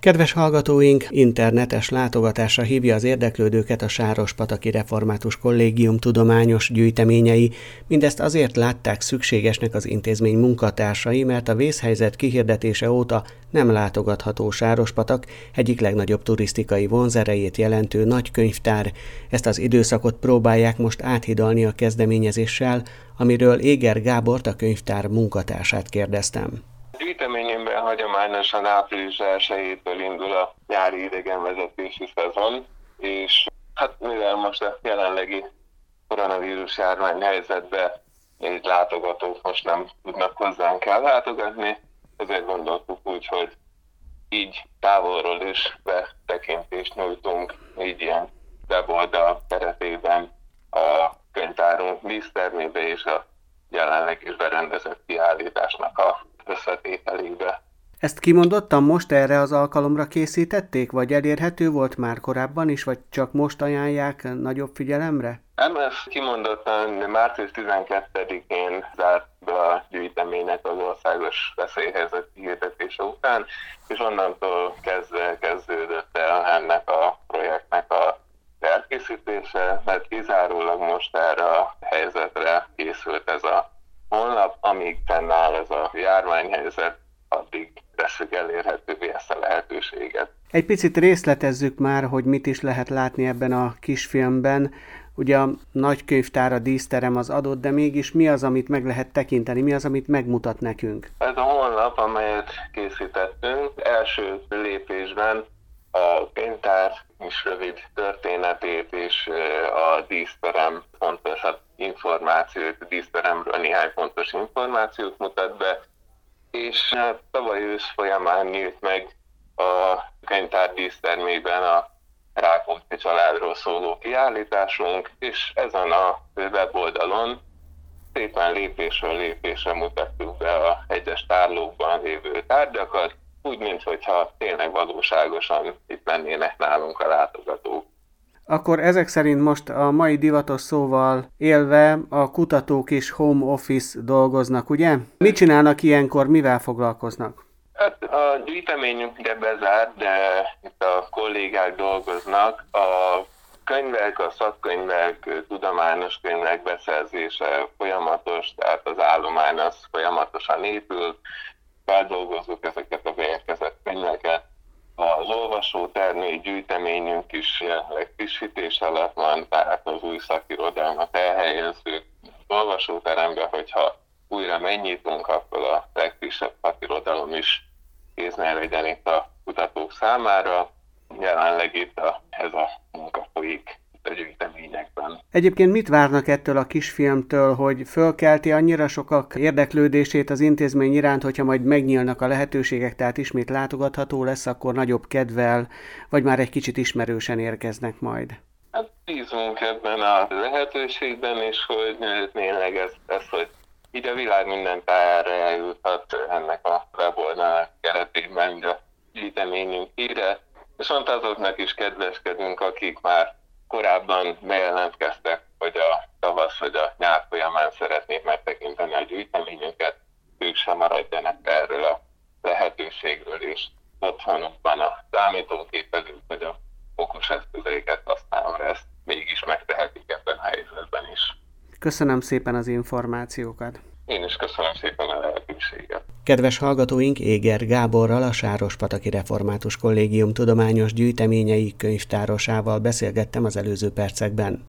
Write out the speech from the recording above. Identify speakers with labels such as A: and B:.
A: Kedves hallgatóink, internetes látogatásra hívja az érdeklődőket a Sárospataki Református Kollégium tudományos gyűjteményei. Mindezt azért látták szükségesnek az intézmény munkatársai, mert a vészhelyzet kihirdetése óta nem látogatható Sárospatak, egyik legnagyobb turisztikai vonzerejét jelentő nagy könyvtár. Ezt az időszakot próbálják most áthidalni a kezdeményezéssel, amiről Éger Gábort, a könyvtár munkatársát kérdeztem.
B: Gyűjteményünkben hagyományosan április 1-től indul a nyári idegenvezetési szezon, és mivel most a jelenlegi koronavírus járvány helyzetben így látogatók most nem tudnak hozzánk ellátogatni, ezért gondoltuk úgy, hogy így távolról is betekintést nyújtunk, így ilyen weboldal keretében a könyvtárunk dísztermébe és a jelenleg is berendezett kiállításnak a összetételébe.
A: Ezt kimondottan most erre az alkalomra készítették, vagy elérhető volt már korábban is, vagy csak most ajánlják nagyobb figyelemre?
B: Nem, ez kimondottan március 12-én zárt be a gyűjteménynek az országos veszélyhelyzet kihirdetése után, és onnantól kezdődött el ennek a projektnek a elkészítése, mert kizárólag most erre a helyzetre készült ez a honlap, amíg fennáll ez a járványhelyzet, addig tesszük elérhetővé ezt a lehetőséget.
A: Egy picit részletezzük már, hogy mit is lehet látni ebben a kisfilmben. Ugye a nagykönyvtár, a díszterem az adott, de mégis mi az, amit meg lehet tekinteni, mi az, amit megmutat nekünk?
B: Ez a honlap, amelyet készítettünk, első lépésben a könyvtár is rövid történetét és a díszterem fontos információt, a díszteremről néhány fontos információt mutat be, és tavaly ősz folyamán nyílt meg a könyvtár dísztermében a Rákóczi családról szóló kiállításunk, és ezen a weboldalon szépen lépésről lépésre mutattuk be a egyes tárlókban lévő tárgyakat, úgy, mintha tényleg valóságosan itt lennének nálunk a látogatók.
A: Akkor ezek szerint most a mai divatos szóval élve a kutatók is home office dolgoznak, ugye? Mit csinálnak ilyenkor, mivel foglalkoznak?
B: A gyűjteményünk ugye bezárt, de itt a kollégák dolgoznak. A könyvek, a szakkönyvek, tudományos könyvek beszerzése folyamatos, tehát az állomány az folyamatosan épül, feldolgozzuk ezeket a beérkezett könyveket. Az olvasótermék gyűjteményünk is jelenleg frissítés alatt van, tehát az új szakirodalmat elhelyezzük az olvasóterembe, hogyha újra megnyitunk, akkor a legfrissebb szakirodalom is kéznél legyen itt a kutatók számára. Jelenleg itt ez a munka folyik a gyűjteményekben.
A: Egyébként mit várnak ettől a kisfilmtől, hogy fölkelti annyira sokak érdeklődését az intézmény iránt, hogyha majd megnyílnak a lehetőségek, tehát ismét látogatható lesz, akkor nagyobb kedvel, vagy már egy kicsit ismerősen érkeznek majd?
B: Bízunk ebben a lehetőségben, és hogy tényleg ez, hogy így a világ minden tájára eljuthat ennek a weboldal keretében a gyűjteményünk híre, viszont azoknak is kedveskedünk, akik már korábban bejelentkeztek, hogy a tavasz vagy a nyár folyamán szeretnék megtekinteni a gyűjteményünket, ők sem maradjanak erről a lehetőségről, és otthonukban a számítógép előtt vagy a okos eszközeiket használva ezt mégis megtehetik ebben a helyzetben is.
A: Köszönöm szépen az információkat.
B: Én is köszönöm szépen a lehetőséget.
A: Kedves hallgatóink, Éger Gáborral, a Sárospataki Református Kollégium tudományos gyűjteményei könyvtárosával beszélgettem az előző percekben.